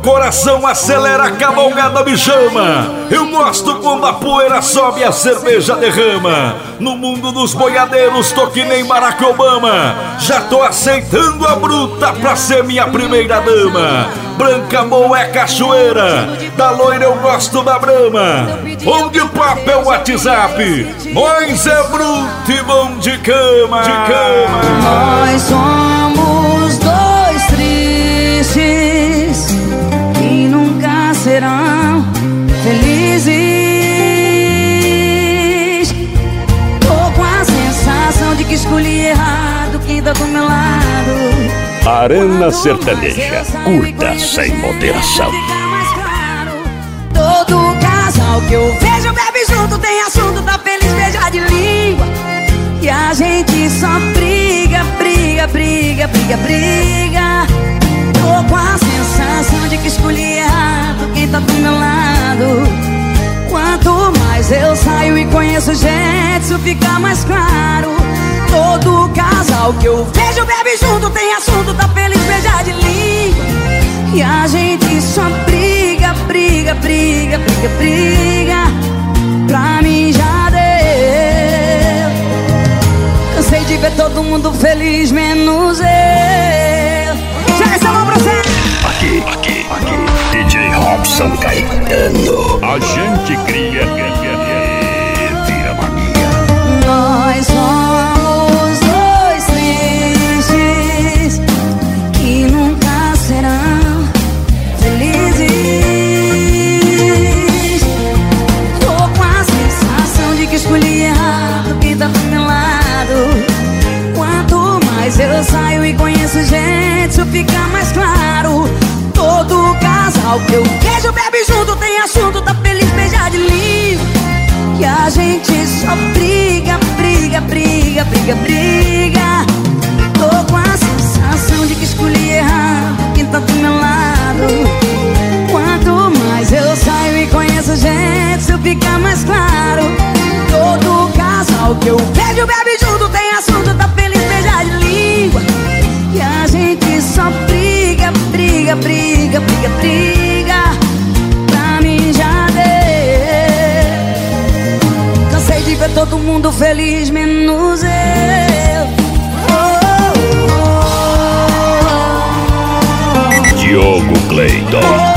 coração acelera, a cavalgada me chama. Eu gosto quando a poeira sobe e a cerveja derrama. No mundo dos boiadeiros tô que nem Barack Obama. Já tô aceitando a bruta pra ser minha primeira dama. Branca boa é cachoeira, da loira eu gosto da brama. Onde o papo é o WhatsApp, nós é bruto e bom de cama. Nós somos dois tristes que nunca serão felizes. Tô com a sensação de que escolhi errado quem tá do meu lado. Arena Sertaneja, curta sem moderação. Todo casal que eu vejo bebe junto, tem assunto, tá feliz, beija de língua. E a gente só briga. Tô com a sensação de que escolhi errado quem tá do meu lado. Quanto mais eu saio e conheço gente, isso fica mais claro. Todo casal que eu vejo bebe junto, tem assunto, tá feliz, beija de língua. E a gente só briga. Pra mim já deu. Cansei de ver todo mundo feliz, menos eu. Já essa mão pra você. Aqui, DJ Robson Caetano. A gente cria e vira mania. Nós somos dois tristes que nunca serão felizes. Tô com a sensação de que escolhi errado quem tá do meu lado. Quanto mais eu saio e conheço gente, isso fica mais claro. Todo casal que eu vejo bebe junto, tem assunto, tá feliz, beija de língua. E a gente só briga. Tô com a sensação de que escolhi errado quem tá do meu lado. Quanto mais eu saio e conheço gente, isso fica mais claro. Todo casal que eu vejo bebe junto, tem assunto, tá feliz, beija de língua. E a gente só briga. Pra mim já deu. Cansei de ver todo mundo feliz, menos eu. Diogo Cleiton.